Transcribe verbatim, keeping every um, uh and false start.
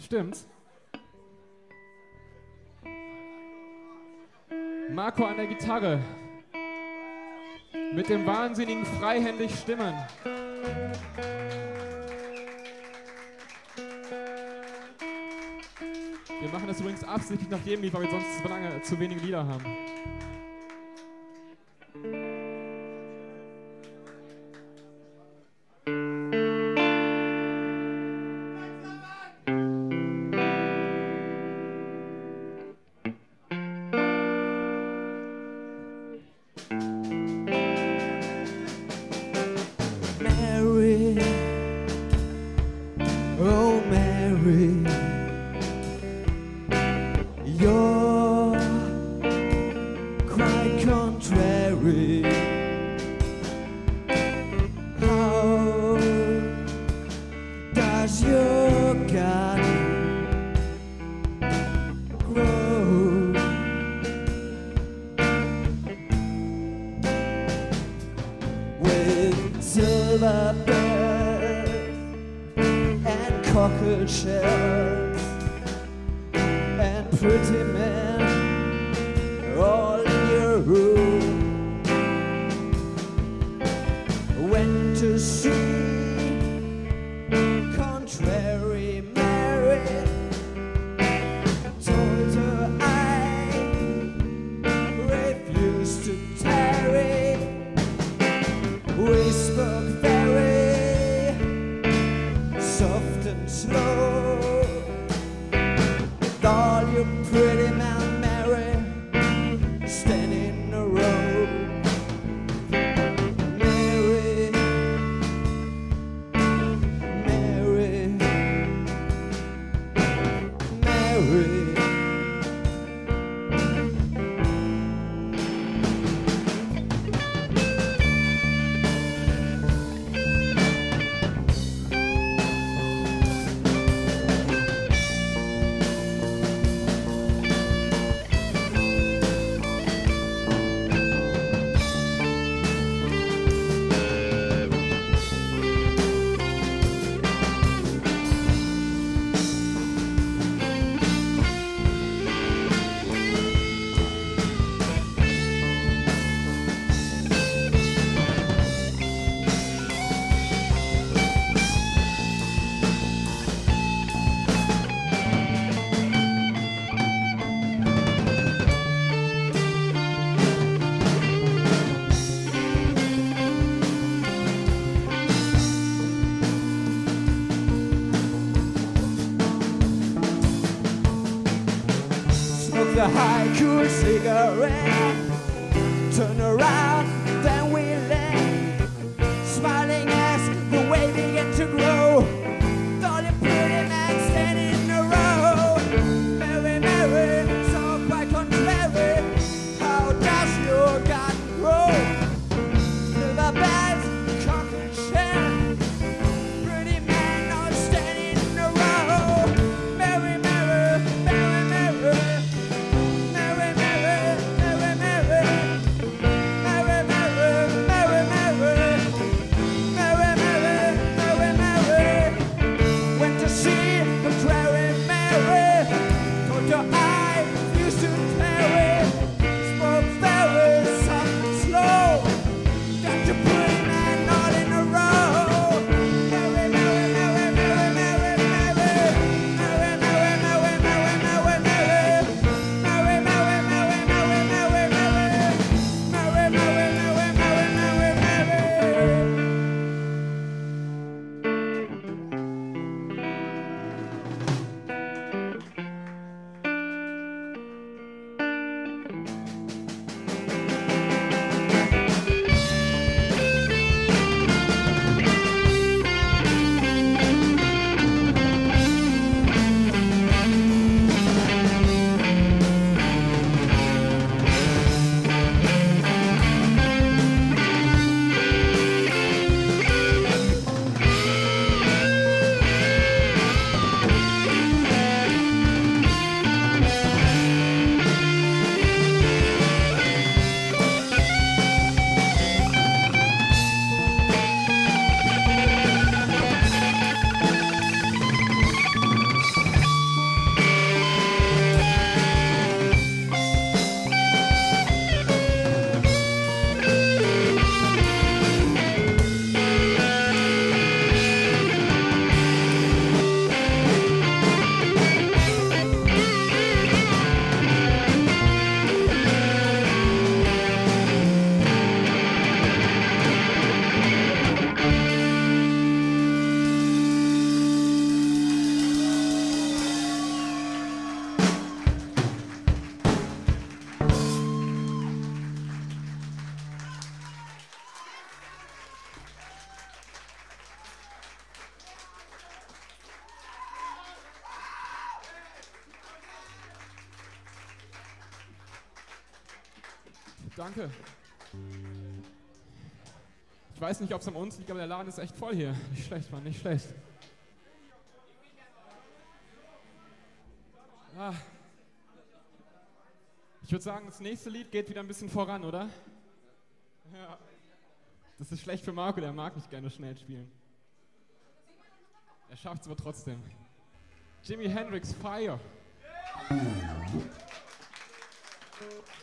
Stimmt's? Marco an der Gitarre. Mit dem wahnsinnigen freihändig Stimmen. Wir machen das übrigens absichtlich nach jedem Lied, weil wir sonst zu lange, zu wenige Lieder haben. The high cool cigarette, turn around, then we left, smiling as the way began to grow. All the pretty men standing in a row, Mary, Mary, so quite contrary. How does your garden grow? Silver bells, cock and shell, pretty men all standing in a row. Mary, Mary, Mary, Mary. Mary, Mary, Mary, Mary, Mary, Danke. Ich weiß nicht, ob es an uns liegt, aber der Laden ist echt voll hier. Nicht schlecht, Mann, nicht schlecht. Ah. Ich würde sagen, das nächste Lied geht wieder ein bisschen voran, oder? Ja. Das ist schlecht für Marco, der mag nicht gerne schnell spielen. Er schafft es aber trotzdem. Jimi Hendrix, Fire. Yeah.